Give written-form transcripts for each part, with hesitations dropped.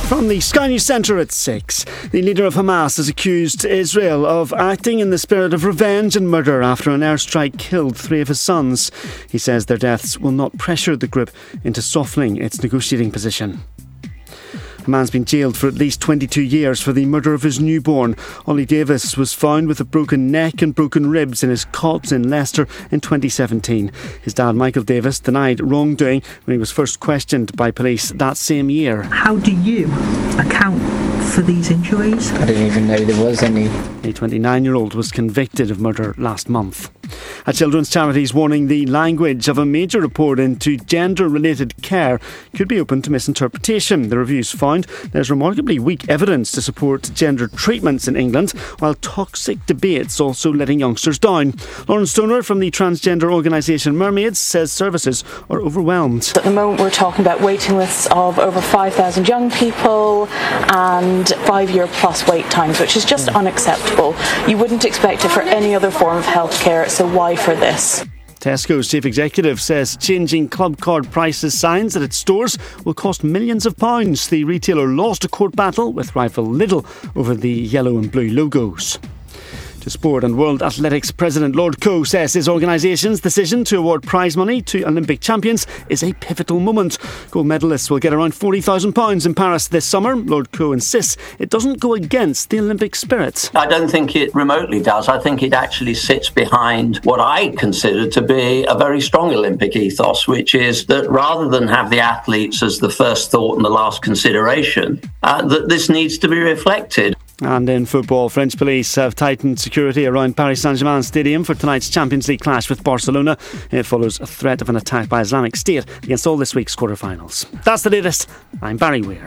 From the Sky News Centre at 6, the leader of Hamas has accused Israel of acting in the spirit of revenge and murder after an airstrike killed 3 of his sons. He says their deaths will not pressure the group into softening its negotiating position. A man's been jailed for at least 22 years for the murder of his newborn. Ollie Davis was found with a broken neck and broken ribs in his cot in Leicester in 2017. His dad, Michael Davis, denied wrongdoing when he was first questioned by police that same year. How do you account for these injuries? I didn't even know there was any. A 29-year-old was convicted of murder last month. A children's charity is warning the language of a major report into gender-related care could be open to misinterpretation. The review's found there's remarkably weak evidence to support gender treatments in England, while toxic debates also letting youngsters down. Lauren Stoner from the transgender organisation Mermaids says services are overwhelmed. At the moment we're talking about waiting lists of over 5,000 young people and 5-year plus wait times, which is just unacceptable. You wouldn't expect it for any other form of healthcare, so why for this? Tesco's chief executive says changing club card prices signs at its stores will cost millions of pounds. The retailer lost a court battle with rival Lidl over the yellow and blue logos. To sport, and World Athletics President Lord Coe says his organisation's decision to award prize money to Olympic champions is a pivotal moment. Gold medalists will get around £40,000 in Paris this summer. Lord Coe insists it doesn't go against the Olympic spirit. I don't think it remotely does. I think it actually sits behind what I consider to be a very strong Olympic ethos, which is that rather than have the athletes as the first thought and the last consideration, that this needs to be reflected. And in football, French police have tightened security around Paris Saint-Germain Stadium for tonight's Champions League clash with Barcelona. It follows a threat of an attack by Islamic State against all this week's quarter-finals. That's the latest. I'm Barry Weir.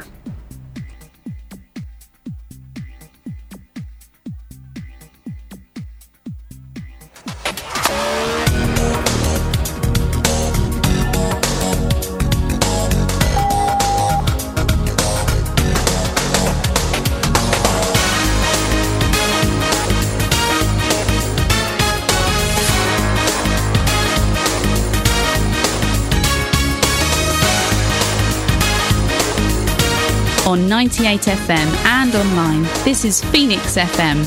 On 98 FM and online, this is Phoenix FM.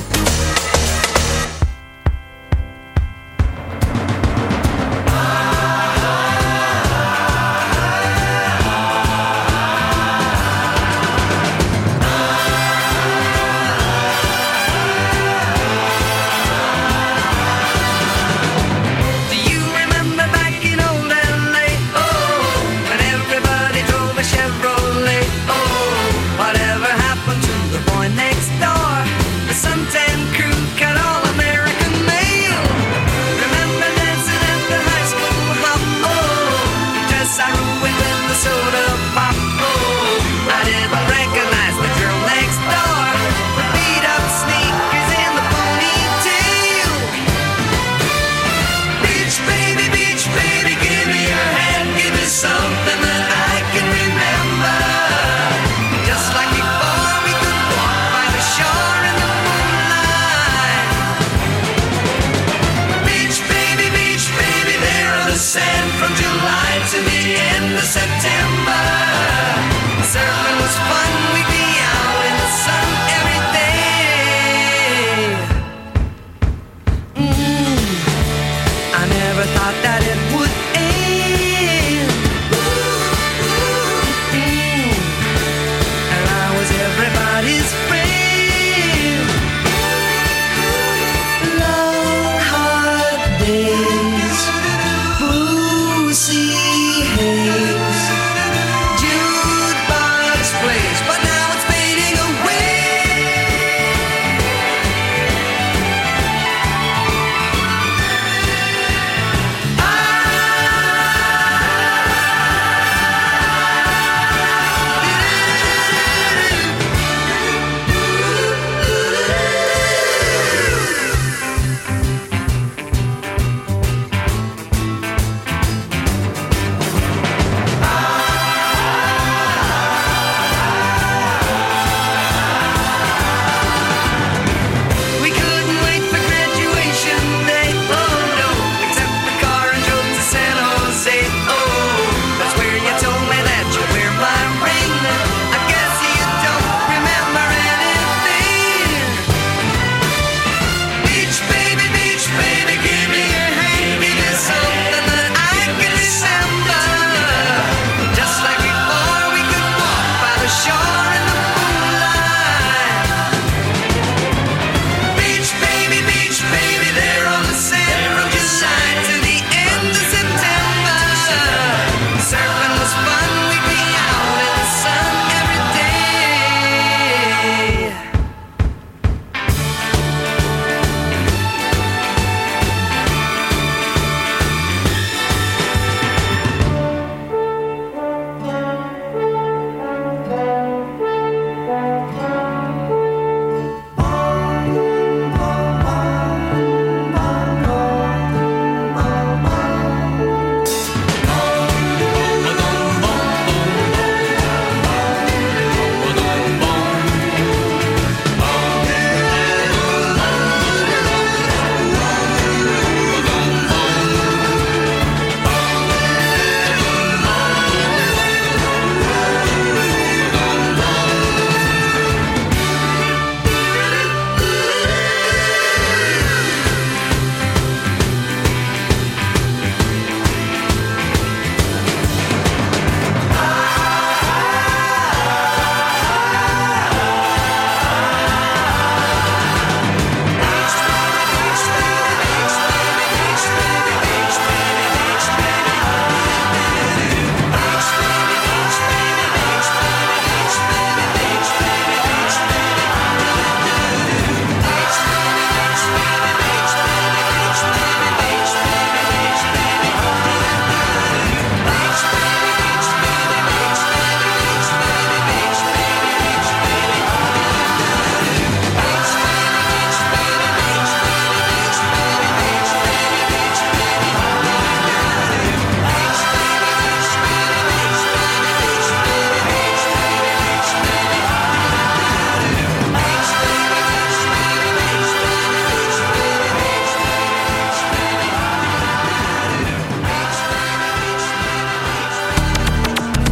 Something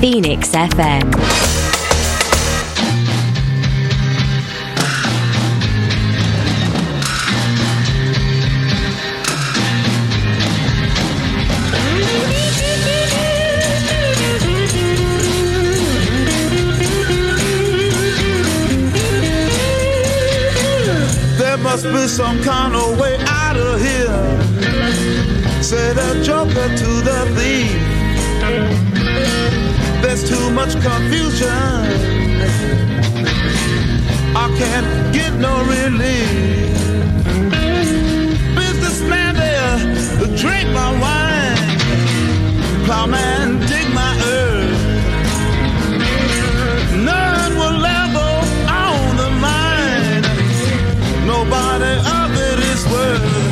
Phoenix FM. Must be some kind of way out of here, said the joker to the thief. There's too much confusion, I can't get no relief. Businessman there, drink my wine. Plowman, dig my earth. None will ever own the mine. Nobody of it is worth.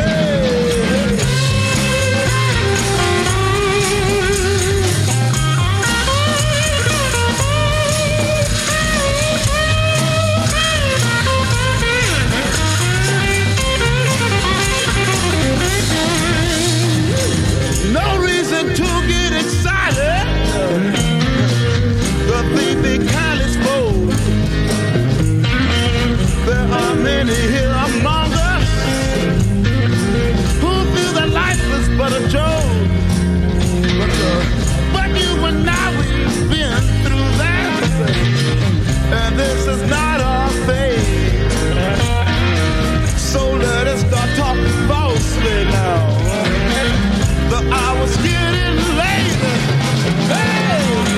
No reason to get excited. The thief be kindly spoke. There are many here among us who feel that life is but a joke. But you and I, we've been through that, and this is not our fate. So let us start talking falsely now. The hour's getting late. Hey!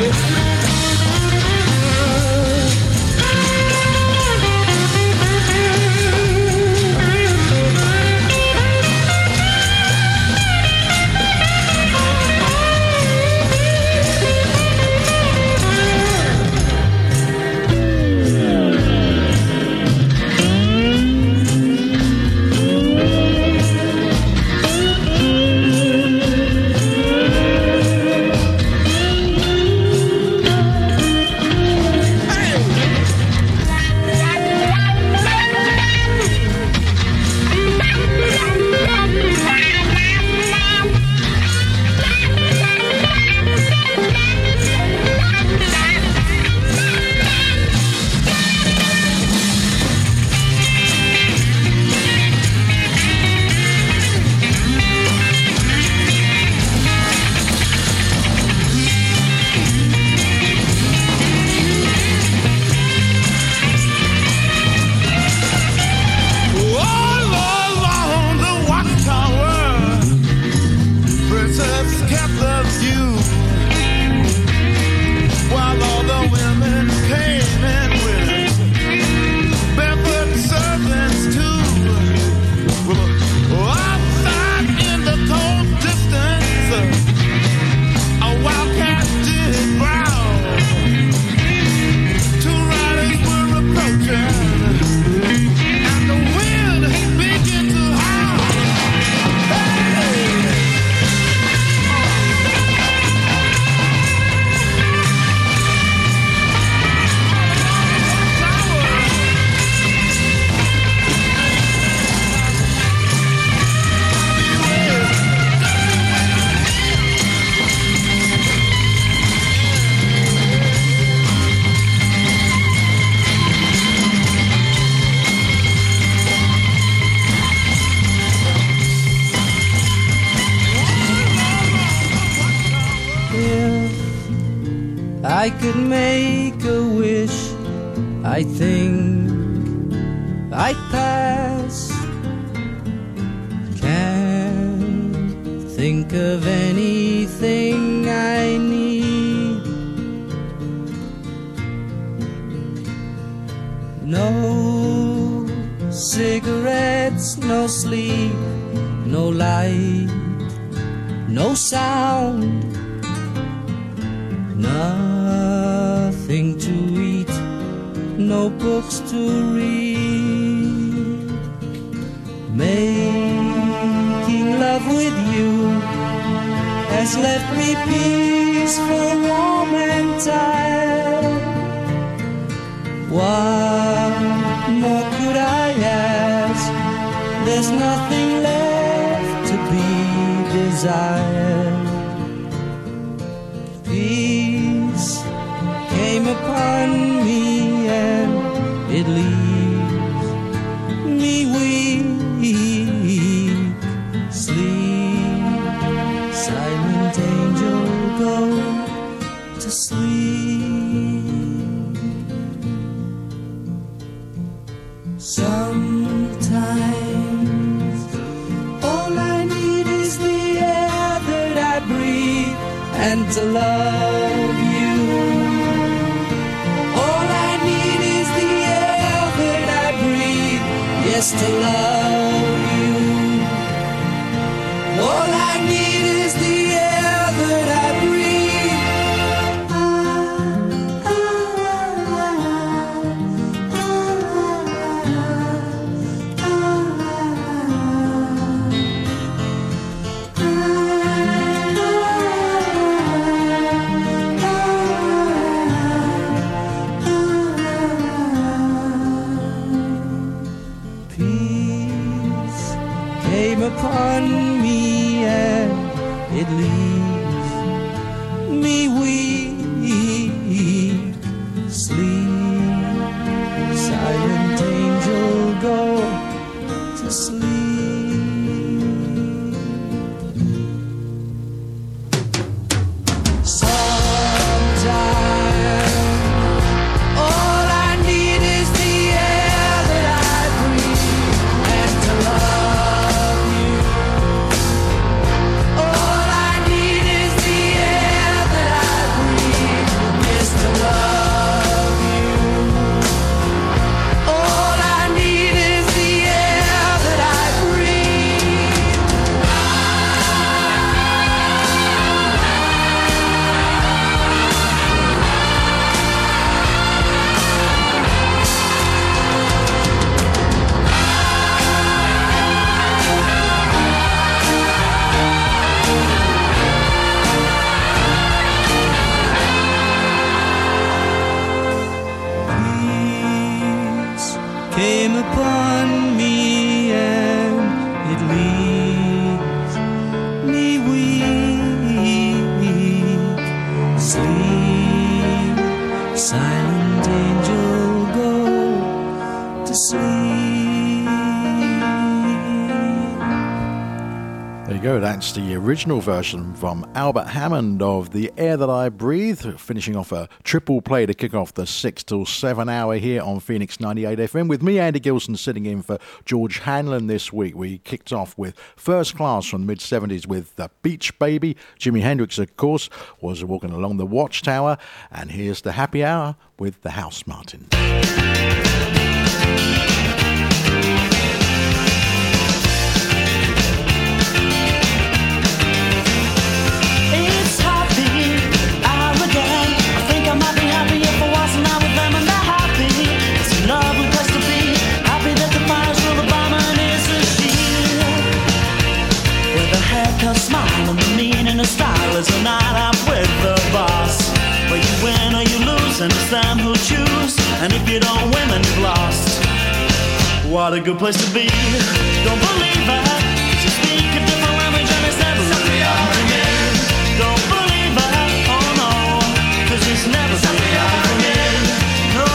I could make a wish, I think I'd pass. Can't think of anything I need. No cigarettes, no sleep, no light, no sound. Nothing to eat, no books to read. Making love with you has left me peaceful, warm and tired. What more could I ask? There's nothing left to be desired. Peace it leaves me weak. Sleep, silent angel, go to sleep. Sometimes all I need is the air that I breathe and to love you. All I need is the air that I breathe, yes, to love you. All I need is the air that I breathe. Peace came upon me and it leaves me weak. Sleep, silent angel, go to sleep. Sometimes all I need is the air that I breathe and to love you. All I need is the air that I breathe, is to love you. All I need is the air that I breathe. Peace came upon me and it leaves me weak. Sleep, silent angel, go to sleep. There you go, that's the original version from Albert Hammond of The Air That I Breathe, finishing off a triple play to kick off the 6 till 7 hour here on Phoenix 98 FM with me, Andy Gilson, sitting in for George Hanlon this week. We kicked off with First Class from the mid-70s with The Beach Baby. Jimi Hendrix, of course, was walking along the Watchtower, and here's the Happy Hour with the House Martin. It's happy hour again. I think I might be happy if I wasn't out with them, and they're happy. It's a lovely place to be. Happy that the fire's real, the barman is a shield. With a haircut, smile, and the meaning of style is a night out with the boss. Where you win or you lose, and it's them who choose. And if you don't win, then you've lost. What a good place to be. Don't believe it, 'cause you speak a different language and it's never really happened to me. Don't believe it, oh no, 'cause it's never really happened to me. No,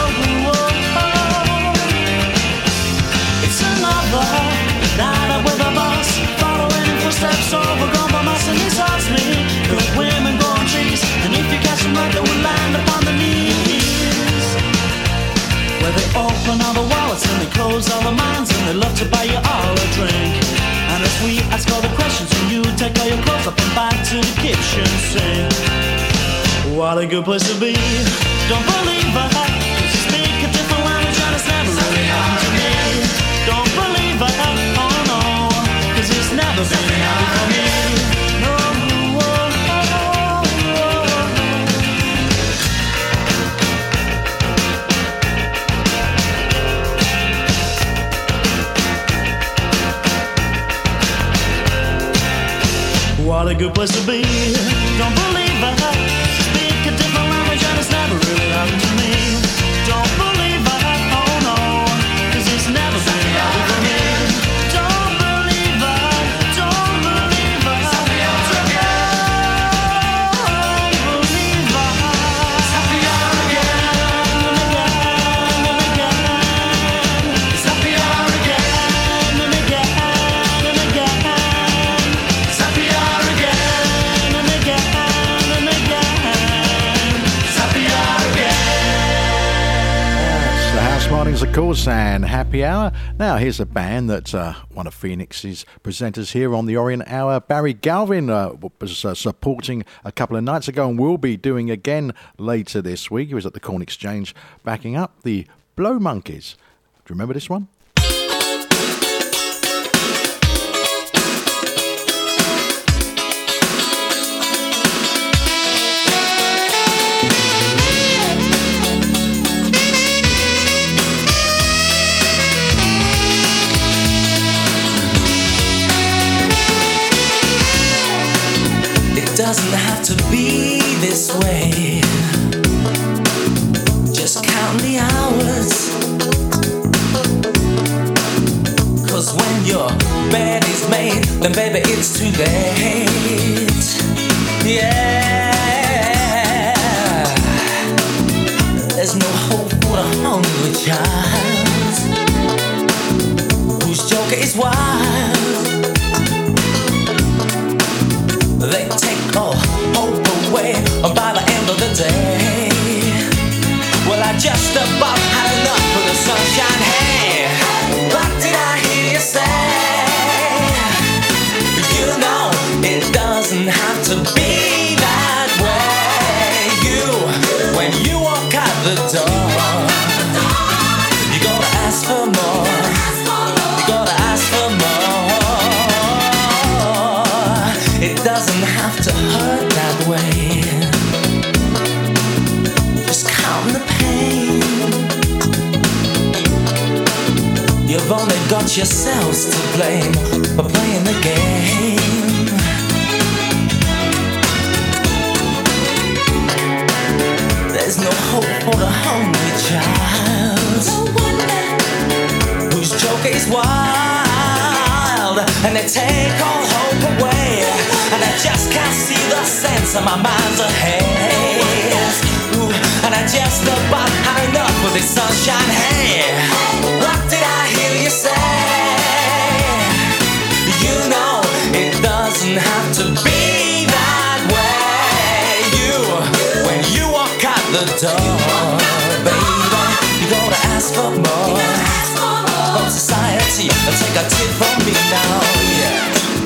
it's another night out with a boss, following in footsteps, overgone by mass, and he asks me, good women go on trees, and if you catch them right, they will land upon the knees. Where they open all the wallets and they close all the minds, and they love to buy you all a drink. And as we ask all the questions, and you take all your clothes up and back to the kitchen sink. What a good place to be. Don't believe it, 'cause you speak a different language and it's never really happened to me. Don't believe it, oh no, 'cause it's never been happened for me. No, what a good place to be. Don't believe it, speak a different language and it's never really happened to me. Don't believe it, oh no, 'cause it's never been happened for me. Don't believe it, don't believe it, don't believe it. Happy hour again, and again, and again. Last Mornings, of course, and Happy Hour. Now, here's a band that one of Phoenix's presenters here on the Orient Hour, Barry Galvin, was supporting a couple of nights ago and will be doing again later this week. He was at the Corn Exchange backing up the Blow Monkeys. Do you remember this one? Doesn't have to be this way. Just count the hours. 'Cause when your bed is made, then baby it's too late. Yeah. There's no hope for the hungry child whose joker is wild. They take all hope away by the end of the day. Well, I just about had enough of the sunshine. Hey, what did I hear you say? You know, it doesn't have to be that way. When you walk out the door, you gotta ask for more. You gotta ask for more. It doesn't have to hurt that way. Just count the pain. You've only got yourselves to blame for playing the game. There's no hope for the hungry child whose joke is wild, and they take all hope away. And I just can't see the sense of my mind's ahead. Ooh, and I just about had enough of this sunshine. Hey, what did I hear you say? You know, it doesn't have to be that way. When you walk out the door, baby, you gotta ask for more from society. Take a tip from me now, yeah.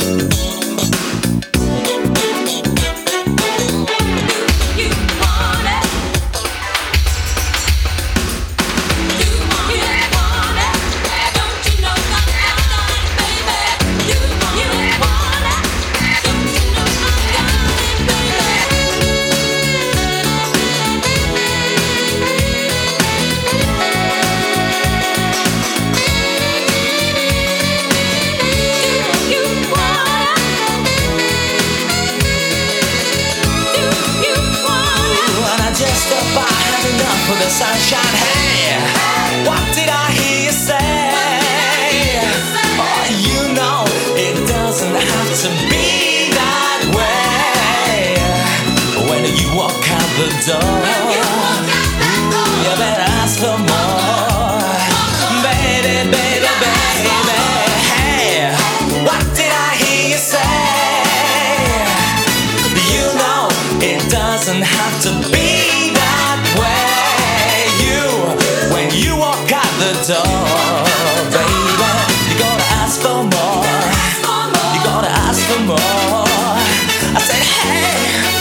For the sunshine, hey, what did I hear you say? Oh, you know, it doesn't have to be that way. When you walk out the door, ooh, you better ask for more. Baby, baby, baby, hey, what did I hear you say? You know, it doesn't have to be that way. When you walk out the door, baby, you gotta ask for more. You gotta ask for more. I said, hey,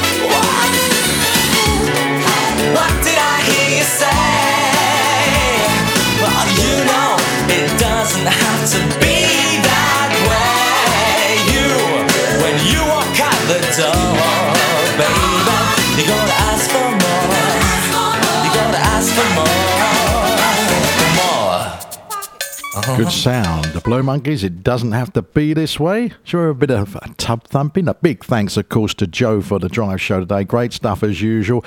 what did I hear you say? Well, you know, it doesn't have to be that way. When you walk out the door, baby, you gotta ask for more. You gotta ask for more. Good sound. The Blow Monkeys, it doesn't have to be this way. Sure, a bit of tub thumping. A big thanks, of course, to Joe for the drive show today. Great stuff as usual.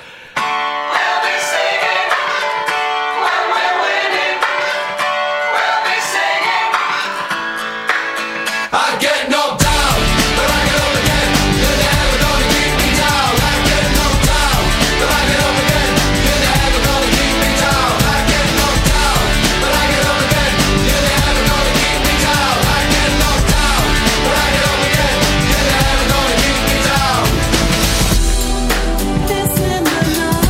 This in the night.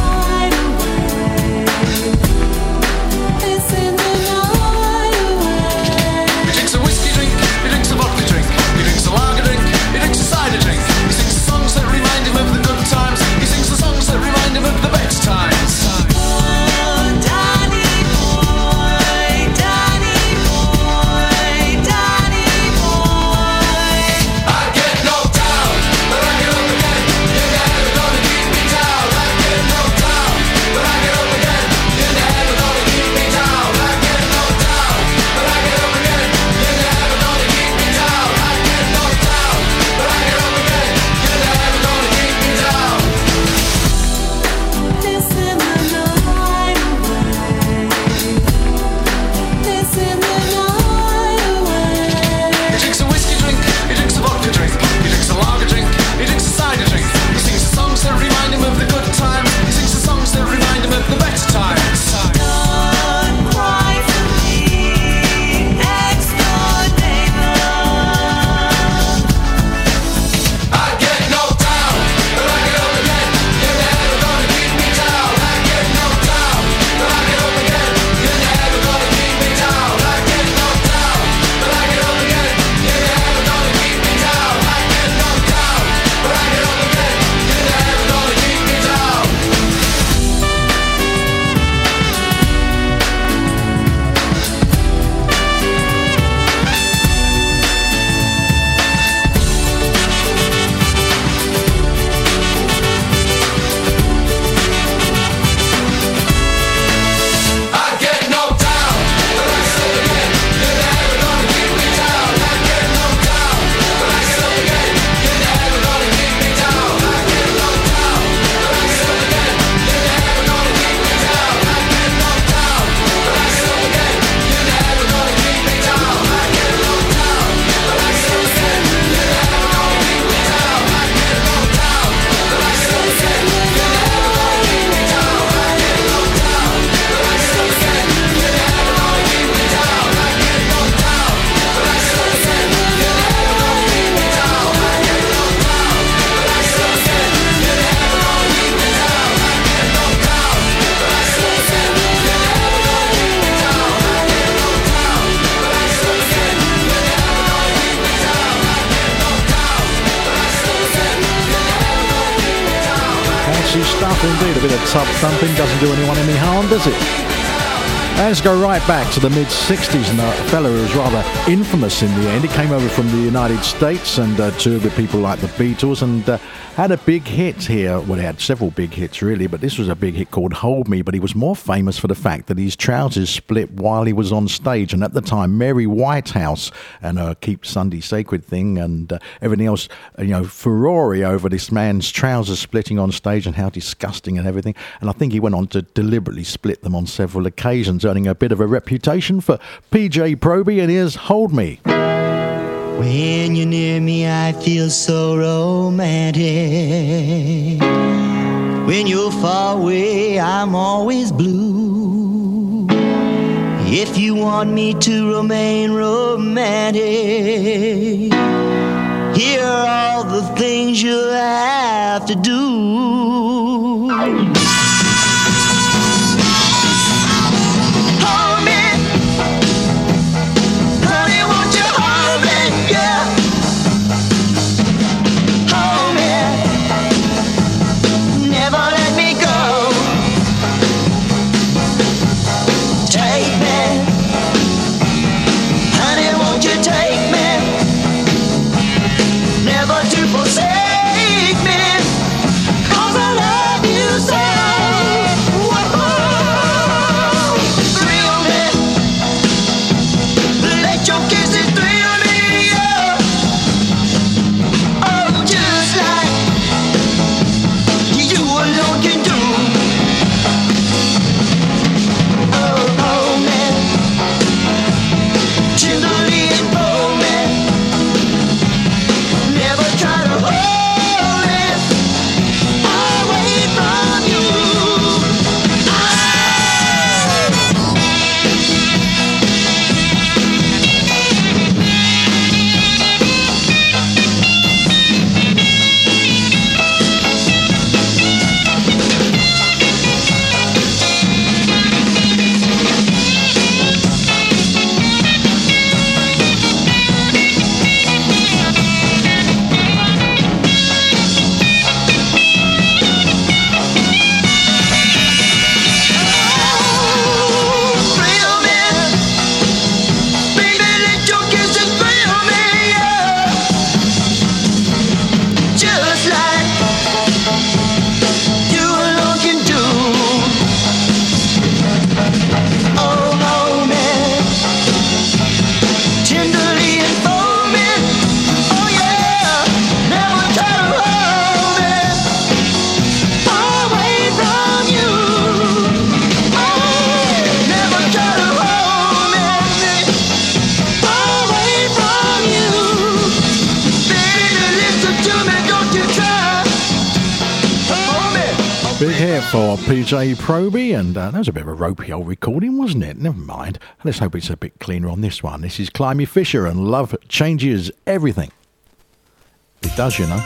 powerful indeed. A bit of tub thumping doesn't do anyone any harm, does it? Let's go right back to the mid-60s, and a fella who was rather infamous in the end. He came over from the United States and toured with people like the Beatles and had a big hit here. Well, he had several big hits, really, but this was a big hit called Hold Me. But he was more famous for the fact that his trousers split while he was on stage. And at the time, Mary Whitehouse and her Keep Sunday Sacred thing and everything else, furore over this man's trousers splitting on stage and how disgusting and everything. And I think he went on to deliberately split them on several occasions, earning a bit of a reputation for PJ Proby, and here's Hold Me. When you're near me, I feel so romantic. When you're far away, I'm always blue. If you want me to remain romantic, here are all the things you'll have to do. For PJ Proby, and that was a bit of a ropey old recording, wasn't it? Never mind. Let's hope it's a bit cleaner on this one. This is Climby Fisher, and Love Changes Everything. It does, you know.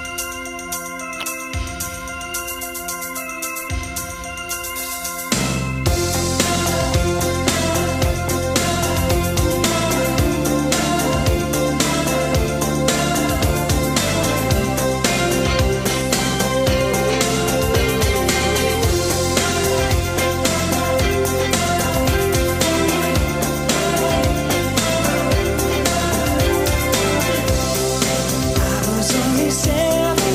I was only 7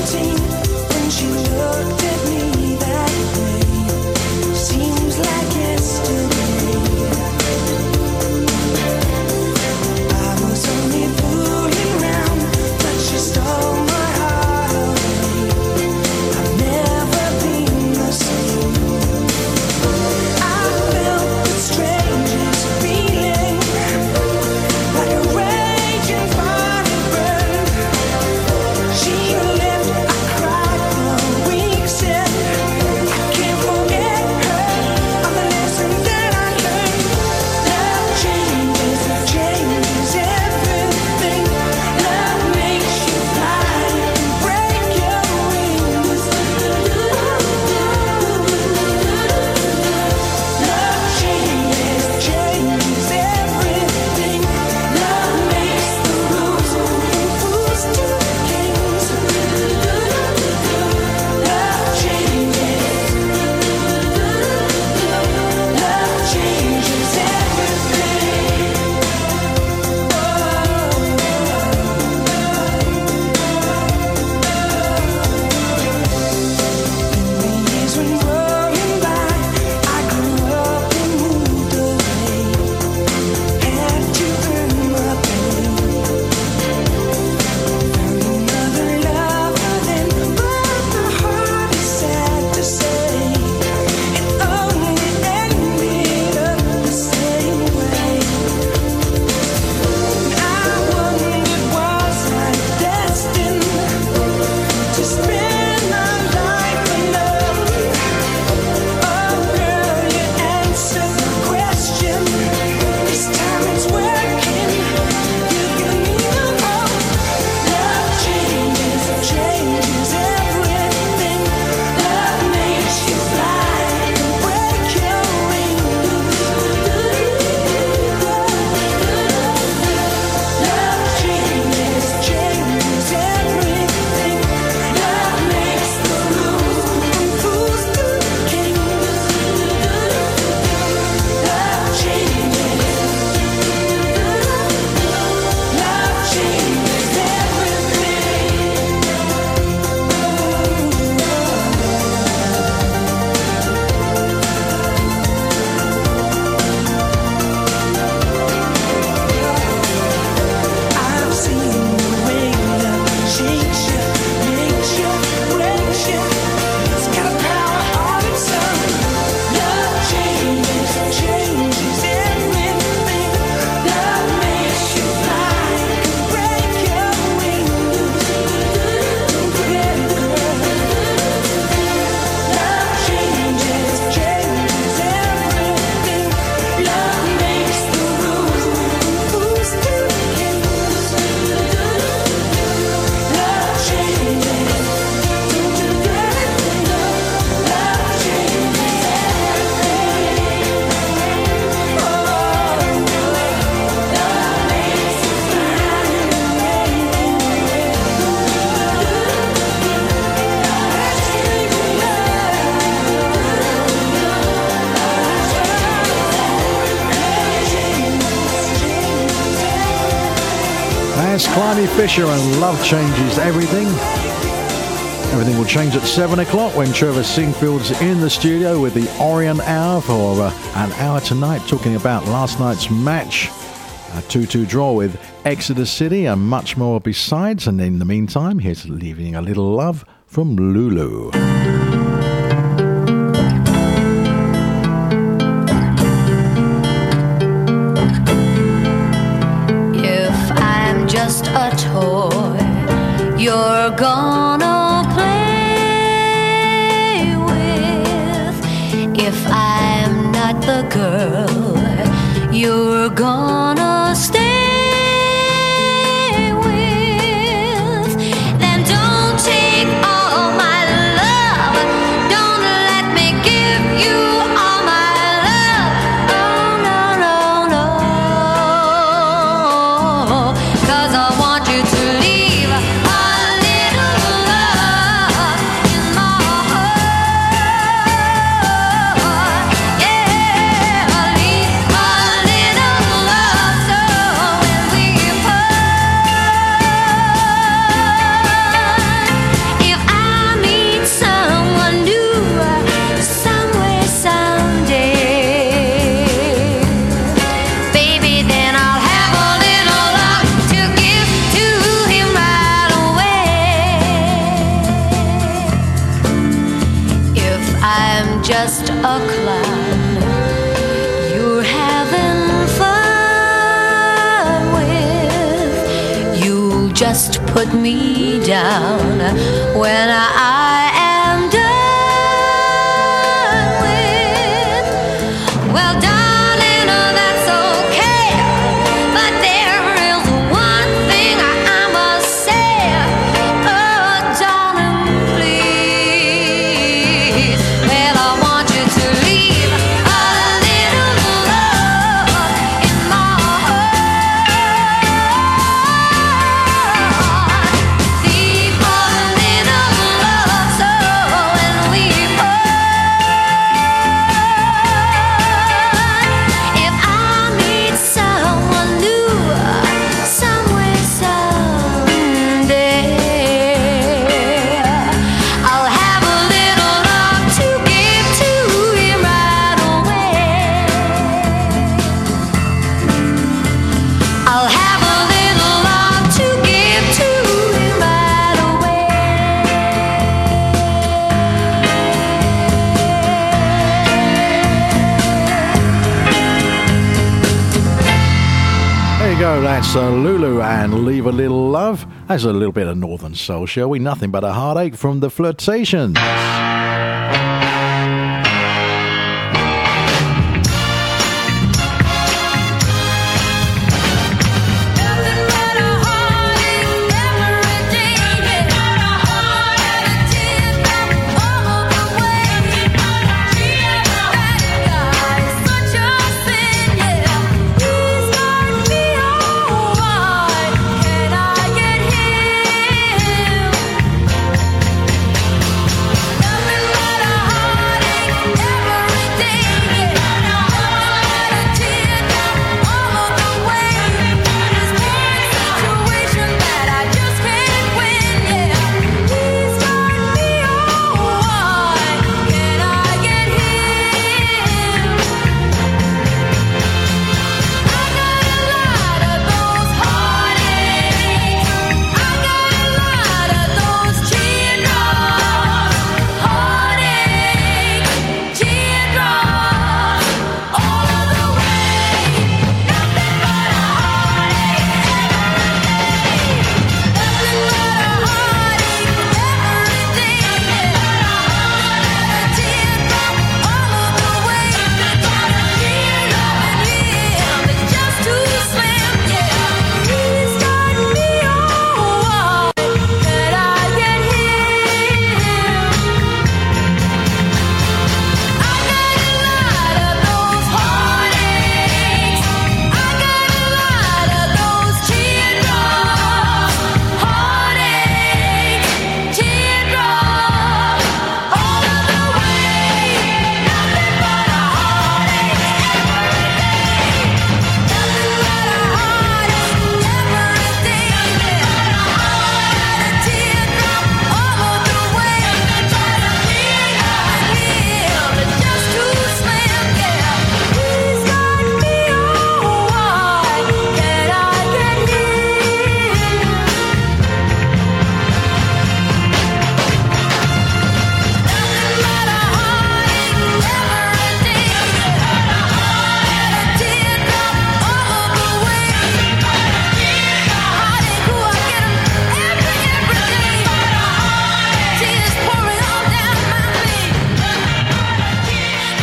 That's Climby Fisher and Love Changes Everything. Everything will change at 7 o'clock when Trevor Singfield's in the studio with the Orient Hour for an hour tonight, talking about last night's match, a 2-2 draw with Exeter City, and much more besides. And in the meantime, here's Leaving a Little Love from Lulu. If I'm just a toy you're gonna play with, if I'm not the girl you're gonna stay with, then don't take all my love, don't let me give you all my love. Oh no, no, no, 'cause I want you to leave a little love in my heart. Yeah, leave a little love so when we part. If I meet someone new somewhere someday, baby, then I'll have a little love to give to him right away. If I'm just a clown you're having fun with, you'll just put me down when I am done with. Well, darling, oh, that's okay, but there is one thing I must say. Oh, darling, please. Well, I want you to leave a little love in my heart. Leave a little love so when we part. If I meet someone new somewhere someday, I'll have a little love to give to him right away. I'll have a little love to give to him right away. There you go, that's Lulu and Leave a Little Love. That's a little bit of Northern Soul, shall we? Nothing but a heartache from the Flirtations. Can I get him?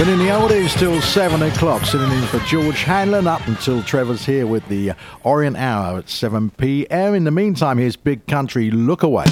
Spinning the oldies till 7 o'clock, sitting in for George Hanlon up until Trevor's here with the Orient Hour at 7 p.m. In the meantime, here's Big Country, Look Away.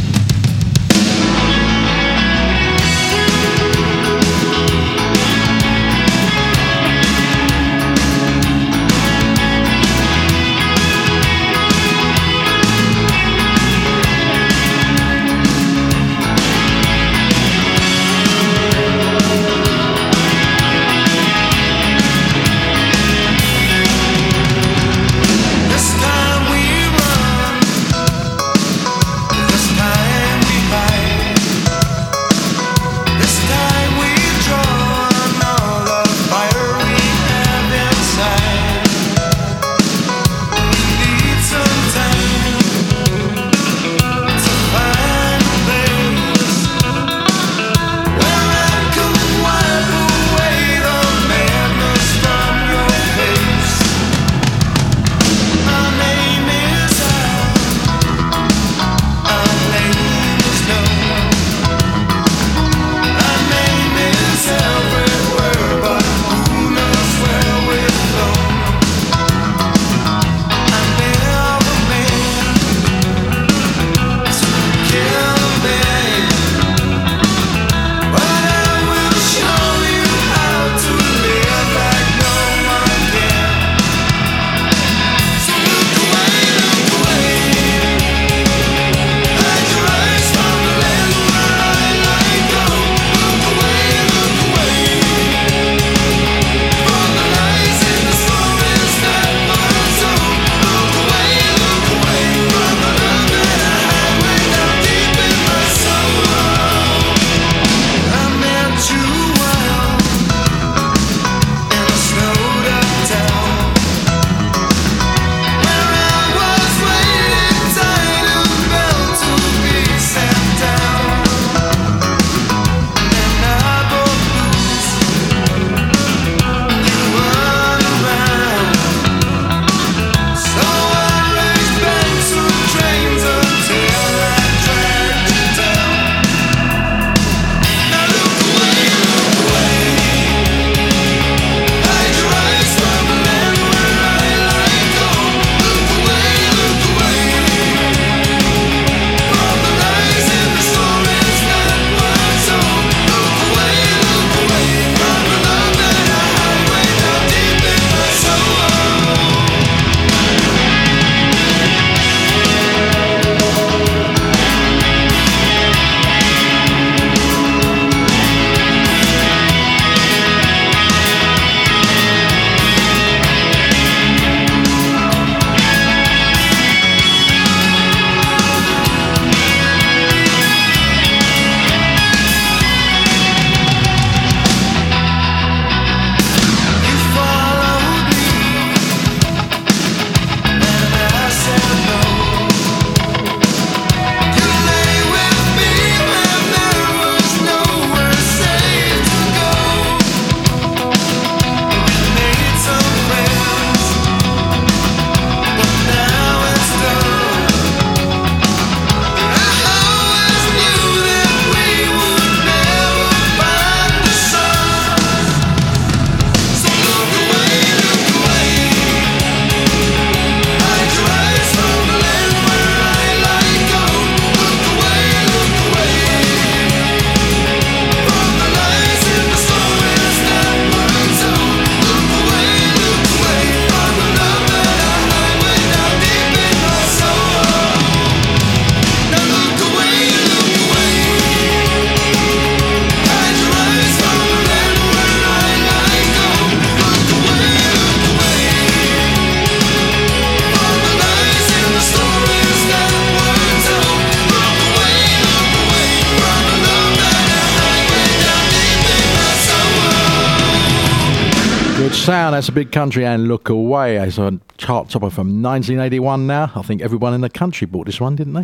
Sound, that's a Big Country and Look Away. It's a chart topper from 1981 now. I think everyone in the country bought this one, didn't they?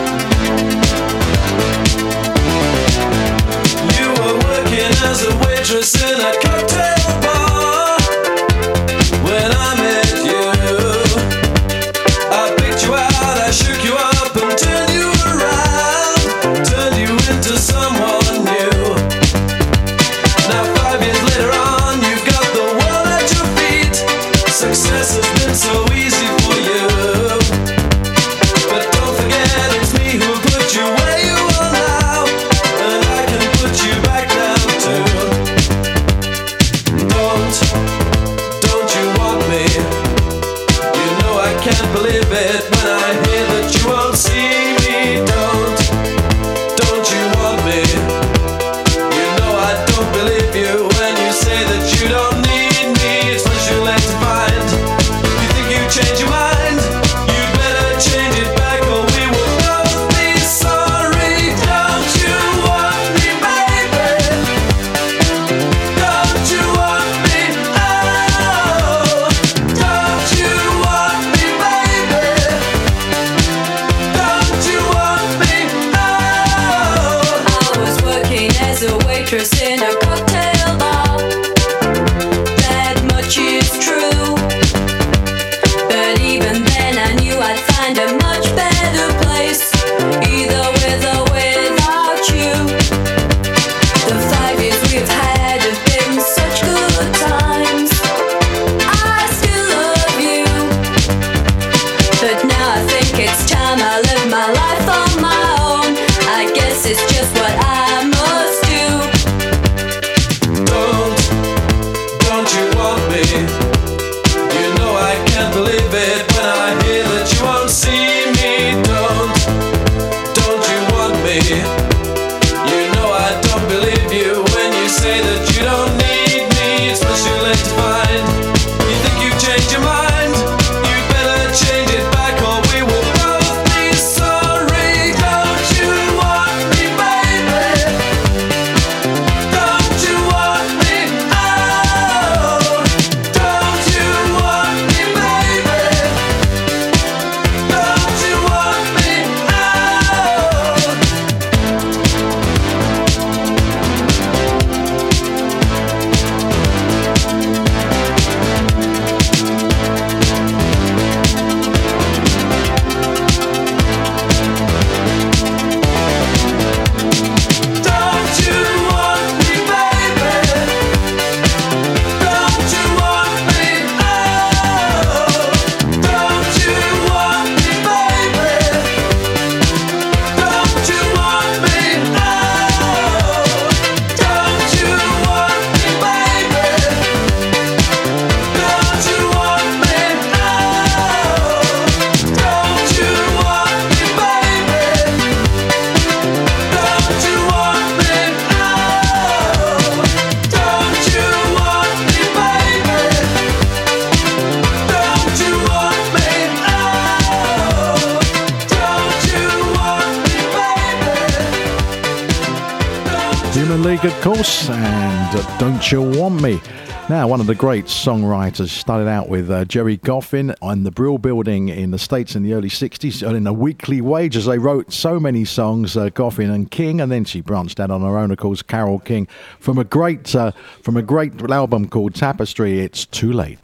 You were working as a waitress Music, of course, and Don't You Want Me. Now, one of the great songwriters started out with Jerry Goffin on the Brill Building in the States in the early 60s, earning a weekly wage as they wrote so many songs, Goffin and King, and then she branched out on her own, of course, Carole King, from a great album called Tapestry, It's Too Late.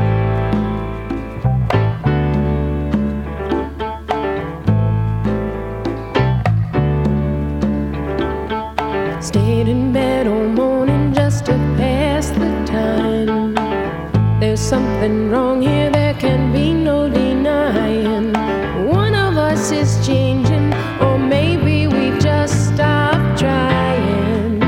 Stayed in bed all morning just to pass the time. There's something wrong here, there can be no denying. One of us is changing, or maybe we've just stopped trying.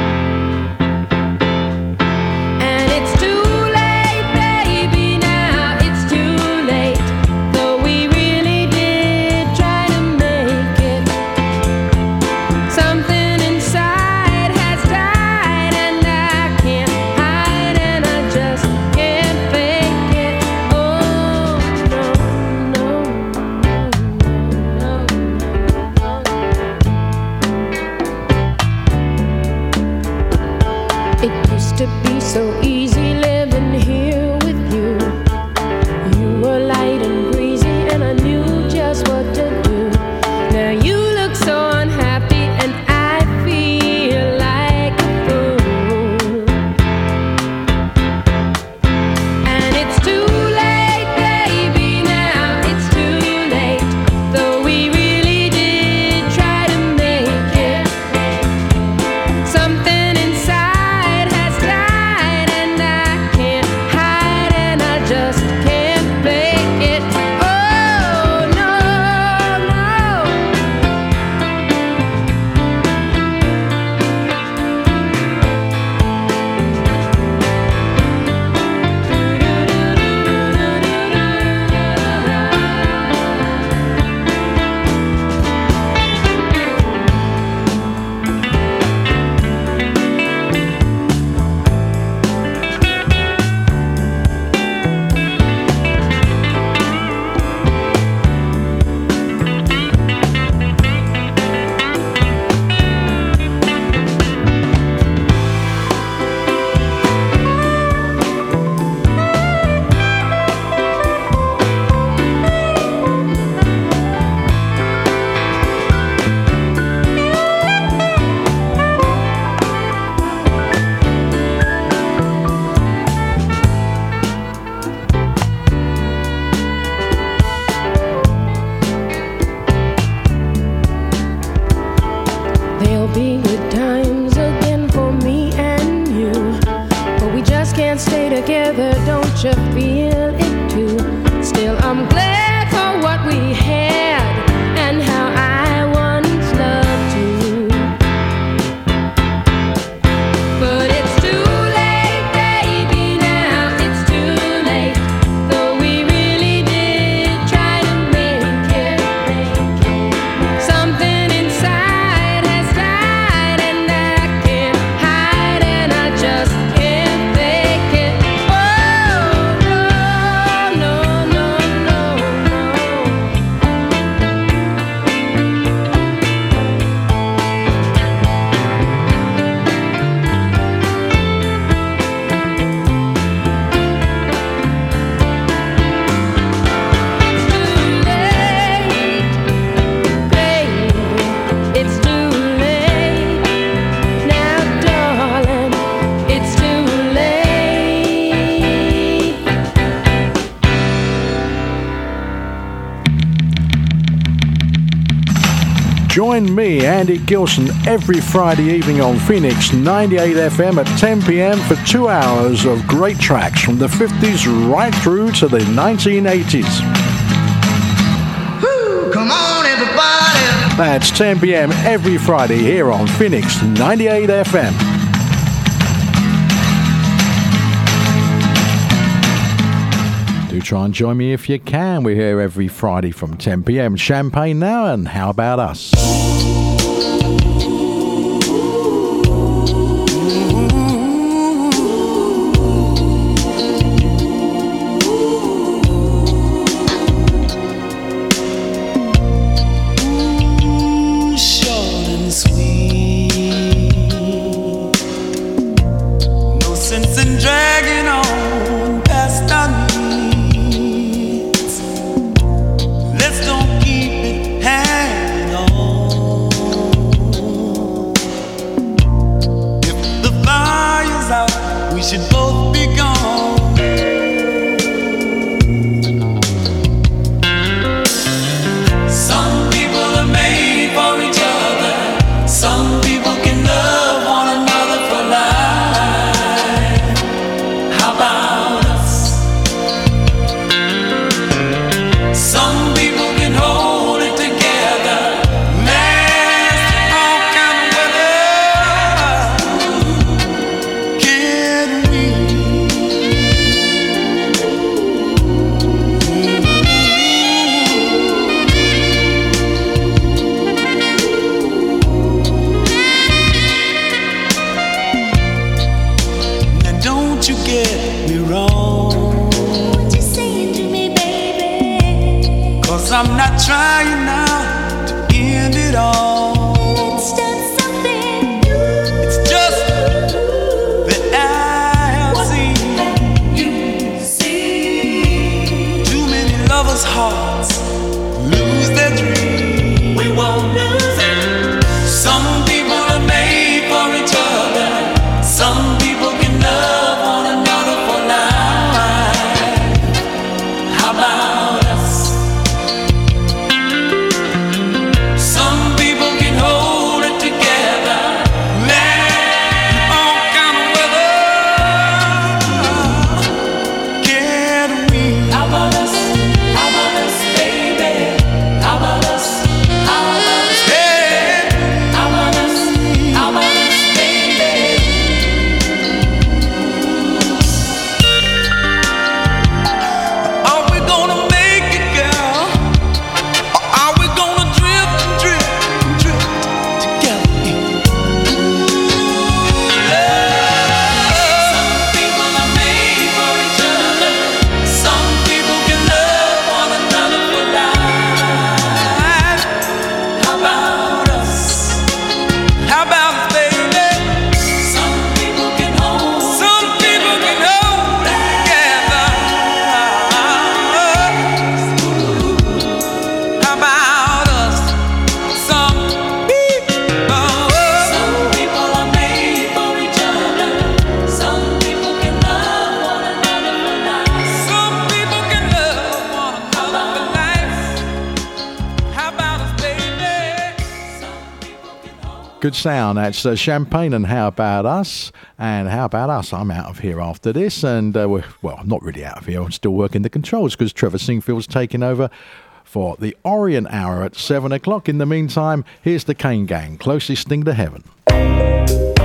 And it's too late, baby, now it's too late. Though we really did try to make it. Something inside has died, and I can't hide, and I just can't fake it. Oh no, no, no, no. It used to be so easy living here with you. You were light and breezy, and I knew just what to do. Now you look so unhappy, and I feel like a fool. And it's too late, baby, now it's too late. Though we really did try to make it. Something inside has died, and I can't hide, and I just can't fake it. Oh no, no. There'll be good times again for me and you, but we just can't stay together, don't you feel it too? Still, I'm glad for what we had and how I once loved you. But it's too late, baby, now it's too late. Though we really did try to make it. Something inside has died, and I can't hide, and I just can't fake it. Oh no, no, no, no, it's too late, now darling, it's too late. Join me, Andy Gilson, every Friday evening on Phoenix 98 FM at 10 p.m. for 2 hours of great tracks from the 50s right through to the 1980s. Come on, everybody. That's 10 p.m. every Friday here on Phoenix 98 FM. Do try and join me if you can. We're here every Friday from 10 p.m. Champagne now, and how about us? Short and sweet. I'm not trying now to end it all. It's just something new. It's just that I have seen too many lovers' hearts lose their dreams. We won't lose it. Some people are made for each other. Some people can love one another for life. How about us? Some people can hold it together. Land all kind of weather. Can we? How about us? How about us, baby? How about us? How about us, baby? How about us? How about us, baby? Are we gonna make it, girl? Or are we gonna drift and drift and drift together? Some people are made for each other. Some people can love one another for life. How about us? How about us, baby? Some people can hold. Some people can hold it together. How about us? Some people are made for each other. Some people can love one another for life. Some people can love one another for life. How about us, baby? Good sound. That's Champagne and How About Us. And how about us? I'm out of here after this. And, well, I'm not really out of here. I'm still working the controls because Trevor Singfield's taking over for the Orient Hour at 7 o'clock. In the meantime, here's the Kane Gang, Closest Thing to Heaven.